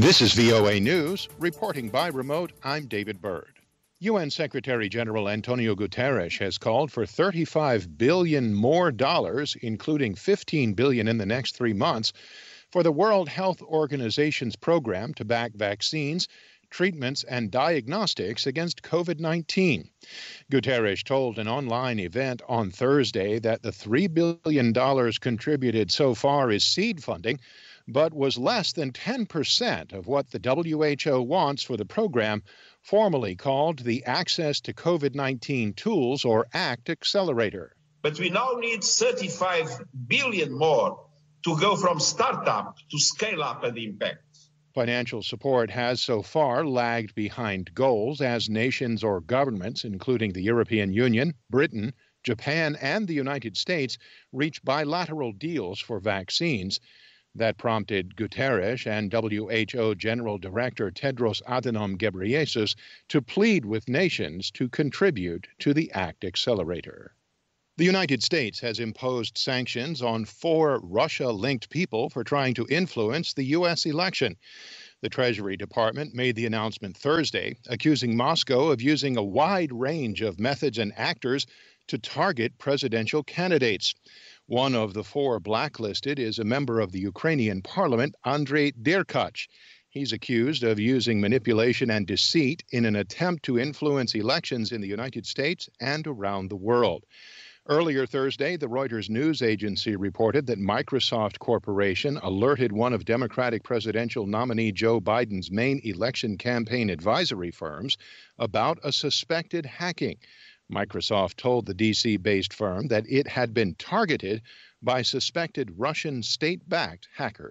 This is VOA News. Reporting by remote, I'm David Byrd. UN Secretary General Antonio Guterres has called for $35 billion more, including $15 billion in the next 3 months, for the World Health Organization's program to back vaccines, treatments, and diagnostics against COVID-19. Guterres told an online event on Thursday that the $3 billion contributed so far is seed funding, but was less than 10% of what the WHO wants for the program, formally called the Access to COVID-19 Tools, or ACT, Accelerator. But we now need 35 billion more to go from startup to scale up and impact. Financial support has so far lagged behind goals as nations or governments, including the European Union, Britain, Japan, and the United States, reach bilateral deals for vaccines. That prompted Guterres and WHO General Director Tedros Adhanom Ghebreyesus to plead with nations to contribute to the ACT Accelerator. The United States has imposed sanctions on 4 Russia-linked people for trying to influence the U.S. election. The Treasury Department made the announcement Thursday, accusing Moscow of using a wide range of methods and actors to target presidential candidates. One of the 4 blacklisted is a member of the Ukrainian parliament, Andrei Derkach. He's accused of using manipulation and deceit in an attempt to influence elections in the United States and around the world. Earlier Thursday, the Reuters news agency reported that Microsoft Corporation alerted one of Democratic presidential nominee Joe Biden's main election campaign advisory firms about a suspected hacking. Microsoft told the D.C.-based firm that it had been targeted by suspected Russian state-backed hackers.